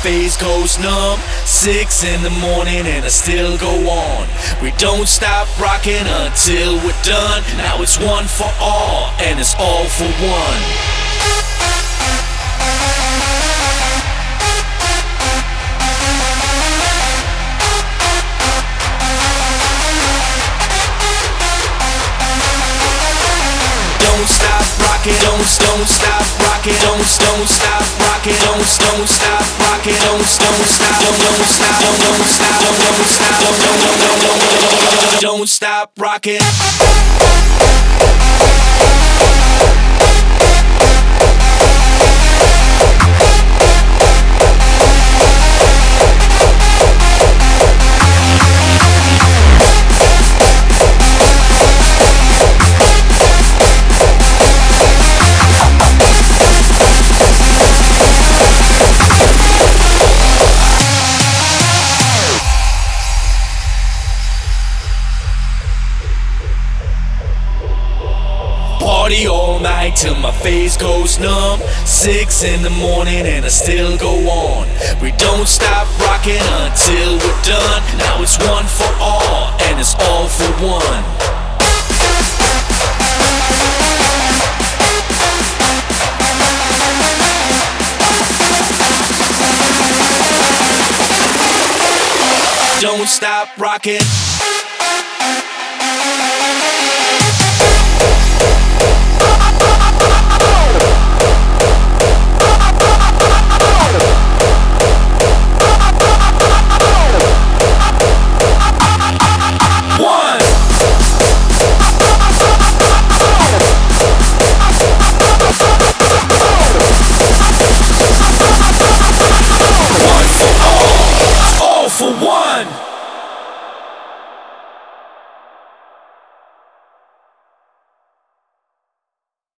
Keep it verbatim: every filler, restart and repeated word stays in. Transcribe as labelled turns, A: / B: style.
A: face goes numb. Six in the morning and I still go on. We don't stop rocking until we're done. Now it's one for all and it's all for one. Don't stop rocking, don't don't stop rocking, don't don't stop rocking, don't don't stop rocking, don't don't stop, don't don't stop, don't don't stop, don't don't stop, don't don't don't stop rocking. Party all night till my face goes numb. Six in the morning and I still go on. We don't stop rocking until we're done. Now it's one for all and it's all for one. Don't stop rocking.